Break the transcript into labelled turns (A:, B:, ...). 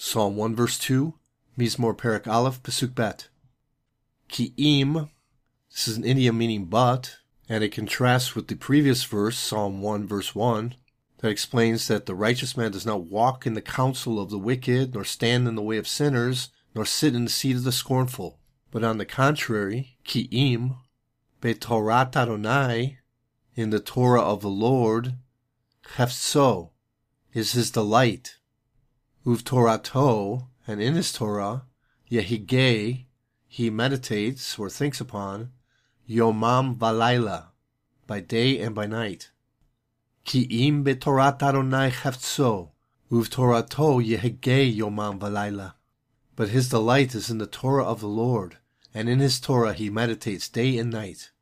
A: Psalm 1 verse 2, Mizmor Perek Aleph Pasuk Bet. Ki'im, this is an idiom meaning but, and it contrasts with the previous verse, Psalm 1 verse 1, that explains that the righteous man does not walk in the counsel of the wicked, nor stand in the way of sinners, nor sit in the seat of the scornful. But on the contrary, Ki'im, Betorat Adonai, in the Torah of the Lord, Hefso, is his delight. Uvtorato, and in his Torah, Yehigeh, he meditates or thinks upon, Yomam Valayla, by day and by night. Ki'im betorat Adonai hefzo, uvtorato Yehigeh Yomam Valayla. But his delight is in the Torah of the Lord, and in his Torah he meditates day and night.